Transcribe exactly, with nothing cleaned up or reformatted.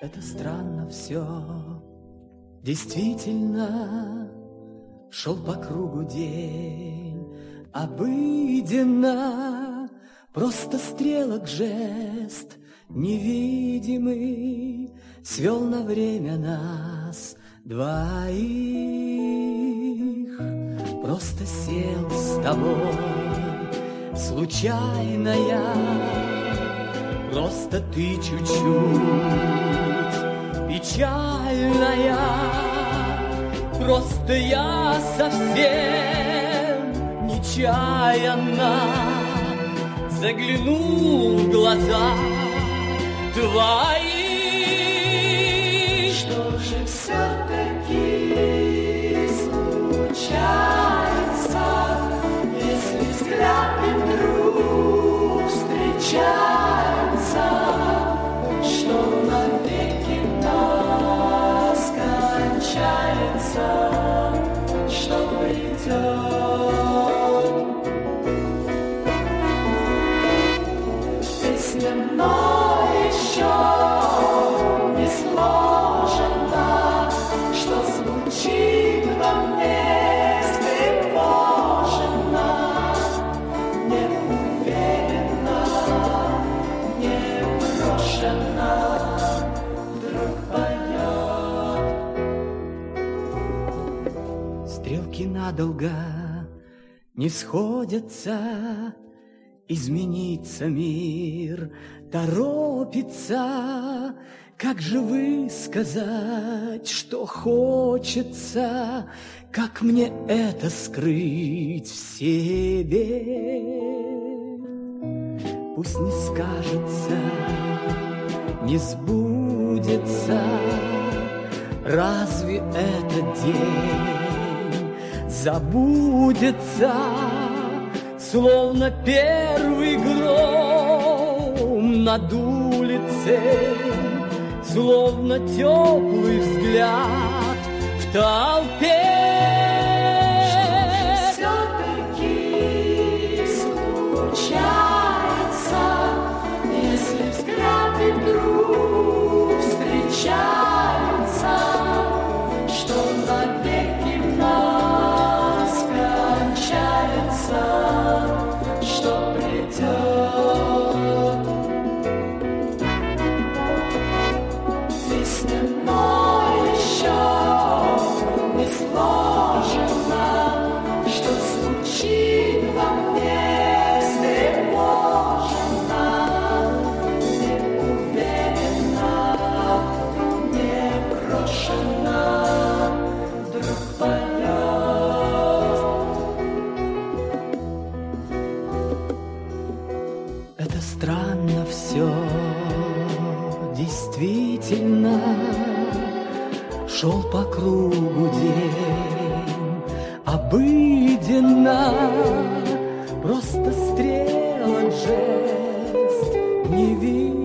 Это странно все, действительно, шел по кругу день, обыденно, просто стрелок жест невидимый свел на время нас двоих. Просто сел с тобой, случайно я, просто ты чуть-чуть печальная, просто я совсем нечаянно заглянул в глаза твои. Что же все-таки случается, если взгляды вдруг встречаются, что навеки нас кончается, что придет песня мной еще не сложена, что звучит во мне встревоженно, неуверенно, непрошенно, вдруг поет. Стрелки надолго не сходятся, измениться мир торопится. Как же высказать, что хочется, как мне это скрыть в себе? Пусть не скажется, не сбудется, разве этот день забудется? Словно первый гром над улицей, словно теплый взгляд в толпе. Что же все-таки случается, если взгляды вдруг встречаются, что навеки нас кончается, что придет песня мной еще не сложена, что звучит во мне встревоженно, неуверенно, непрошенно, вдруг поет. Это странно все, действительно, шел по кругу день, обыденно, просто стрелок жест не видно.